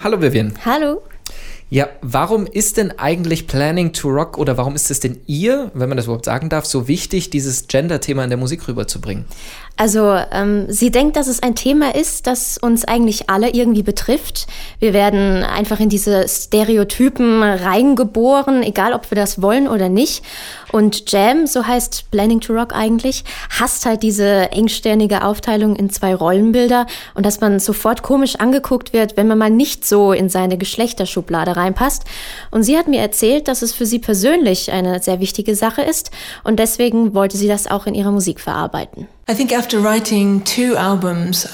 Hallo Vivian. Hallo. Ja, warum ist denn eigentlich Planning to Rock oder warum ist es denn ihr, wenn man das überhaupt sagen darf, so wichtig, dieses Gender-Thema in der Musik rüberzubringen? Also sie denkt, dass es ein Thema ist, das uns eigentlich alle irgendwie betrifft. Wir werden einfach in diese Stereotypen reingeboren, egal ob wir das wollen oder nicht. Und Jam, so heißt Planning to Rock eigentlich, hasst halt diese engstirnige Aufteilung in 2 Rollenbilder und dass man sofort komisch angeguckt wird, wenn man mal nicht so in seine Geschlechterschublade reinpasst. Und sie hat mir erzählt, dass es für sie persönlich eine sehr wichtige Sache ist und deswegen wollte sie das auch in ihrer Musik verarbeiten. I think after writing 2 albums,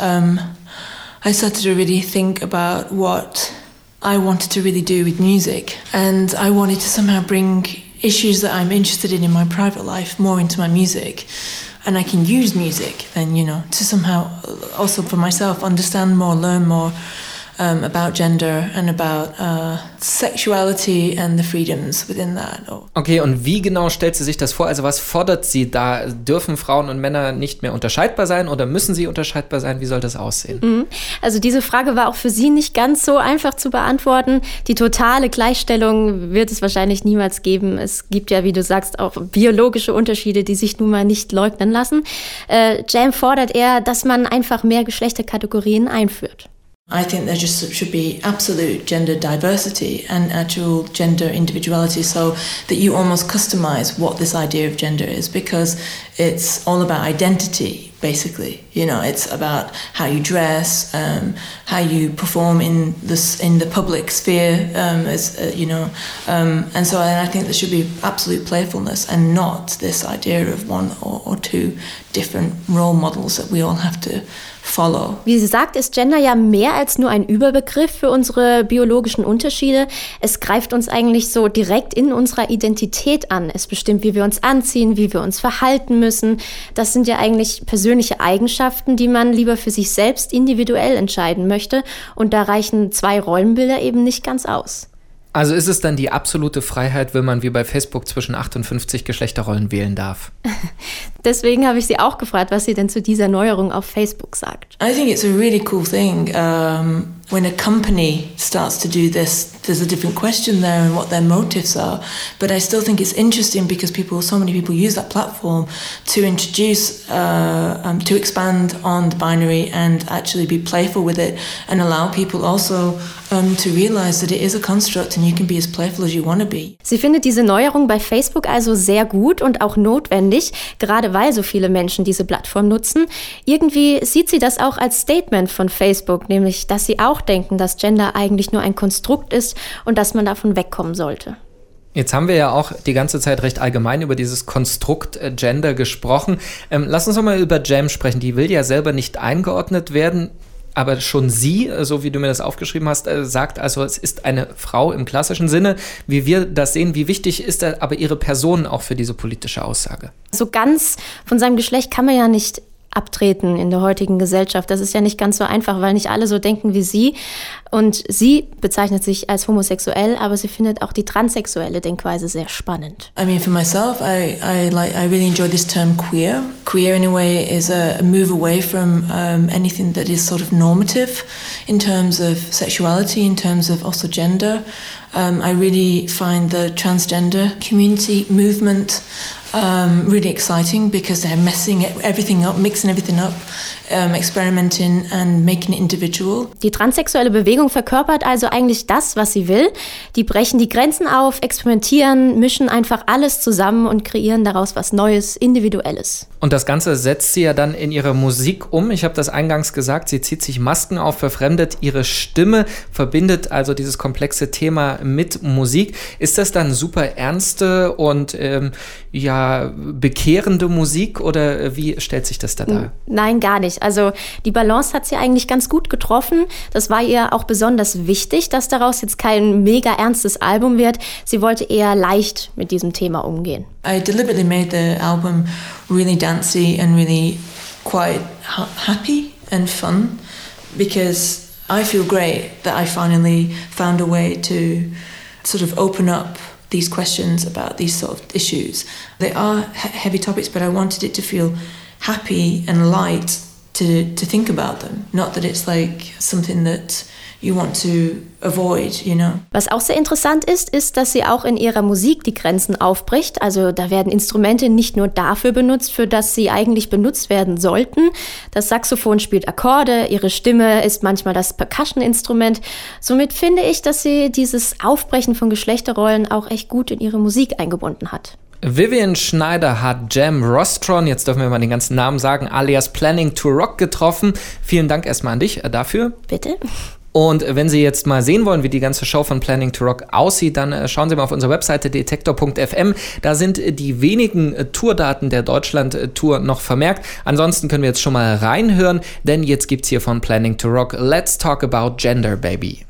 I started to really think about what I wanted to really do with music. And I wanted to somehow bring issues that I'm interested in my private life more into my music. And I can use music then, to somehow also for myself understand more, learn more about gender and about sexuality and the freedoms within that. Okay, und wie genau stellt sie sich das vor? Also was fordert sie da? Dürfen Frauen und Männer nicht mehr unterscheidbar sein oder müssen sie unterscheidbar sein? Wie soll das aussehen? Also diese Frage war auch für sie nicht ganz so einfach zu beantworten. Die totale Gleichstellung wird es wahrscheinlich niemals geben. Es gibt ja, wie du sagst, auch biologische Unterschiede, die sich nun mal nicht leugnen lassen. Jam fordert eher, dass man einfach mehr Geschlechterkategorien einführt. I think there just should be absolute gender diversity and actual gender individuality so that you almost customize what this idea of gender is because it's all about identity, basically. It's about how you dress, how you perform in the public sphere, and so I think there should be absolute playfulness and not this idea of 1 or 2 different role models that we all have to follow. Wie sie sagt, ist Gender ja mehr als nur ein Überbegriff für unsere biologischen Unterschiede. Es greift uns eigentlich so direkt in unserer Identität an. Es bestimmt, wie wir uns anziehen, wie wir uns verhalten müssen. Das sind ja eigentlich persönliche Eigenschaften, die man lieber für sich selbst individuell entscheiden möchte. Und da reichen 2 Rollenbilder eben nicht ganz aus. Also ist es dann die absolute Freiheit, wenn man wie bei Facebook zwischen 58 Geschlechterrollen wählen darf? Deswegen habe ich sie auch gefragt, was sie denn zu dieser Neuerung auf Facebook sagt. I think it's a really cool thing. When a company starts to do this, there's a different question there and what their motives are. But I still think it's interesting because so many people use that platform to introduce, to expand on the binary and actually be playful with it and allow people also to realize that it is a construct and you can be as playful as you want to be. Sie findet diese Neuerung bei Facebook also sehr gut und auch notwendig, gerade weil so viele Menschen diese Plattform nutzen. Irgendwie sieht sie das auch als Statement von Facebook, nämlich, dass sie auch denken, dass Gender eigentlich nur ein Konstrukt ist und dass man davon wegkommen sollte. Jetzt haben wir ja auch die ganze Zeit recht allgemein über dieses Konstrukt Gender gesprochen. Lass uns doch mal über Jam sprechen. Die will ja selber nicht eingeordnet werden. Aber schon sie, so wie du mir das aufgeschrieben hast, sagt also, es ist eine Frau im klassischen Sinne. Wie wir das sehen, wie wichtig ist aber ihre Person auch für diese politische Aussage? So ganz von seinem Geschlecht kann man ja nicht abtreten in der heutigen Gesellschaft. Das ist ja nicht ganz so einfach, weil nicht alle so denken wie sie. Und sie bezeichnet sich als homosexuell, aber sie findet auch die transsexuelle Denkweise sehr spannend. I mean, for myself, I really enjoy this term queer. Queer, in a way, is a move away from anything that is sort of normative in terms of sexuality, in terms of also gender. I really find the transgender community movement really exciting because they're messing everything up, mixing everything up, experimenting and making it individual. Die transsexuelle Bewegung verkörpert also eigentlich das, was sie will. Die brechen die Grenzen auf, experimentieren, mischen einfach alles zusammen und kreieren daraus was Neues, Individuelles. Und das Ganze setzt sie ja dann in ihre Musik um. Ich habe das eingangs gesagt, sie zieht sich Masken auf, verfremdet ihre Stimme, verbindet also dieses komplexe Thema mit Musik. Ist das dann super ernste und bekehrende Musik oder wie stellt sich das da dar? Nein, gar nicht. Also die Balance hat sie eigentlich ganz gut getroffen. Das war ihr auch besonders wichtig, dass daraus jetzt kein mega ernstes Album wird. Sie wollte eher leicht mit diesem Thema umgehen. I deliberately made the album really dancey and really quite happy and fun because I feel great that I finally found a way to sort of open up these questions about these sort of issues. They are heavy topics, but I wanted it to feel happy and light to think about them. Not that it's like something that you want to avoid, you know. Was auch sehr interessant ist, dass sie auch in ihrer Musik die Grenzen aufbricht. Also da werden Instrumente nicht nur dafür benutzt, für das sie eigentlich benutzt werden sollten. Das Saxophon spielt Akkorde, ihre Stimme ist manchmal das Percussion-Instrument. Somit finde ich, dass sie dieses Aufbrechen von Geschlechterrollen auch echt gut in ihre Musik eingebunden hat. Vivian Schneider hat Jem Rostron, jetzt dürfen wir mal den ganzen Namen sagen, alias Planning to Rock getroffen. Vielen Dank erstmal an dich dafür. Bitte. Und wenn Sie jetzt mal sehen wollen, wie die ganze Show von Planning to Rock aussieht, dann schauen Sie mal auf unserer Webseite detektor.fm. Da sind die wenigen Tourdaten der Deutschland-Tour noch vermerkt. Ansonsten können wir jetzt schon mal reinhören, denn jetzt gibt's hier von Planning to Rock Let's Talk About Gender, Baby.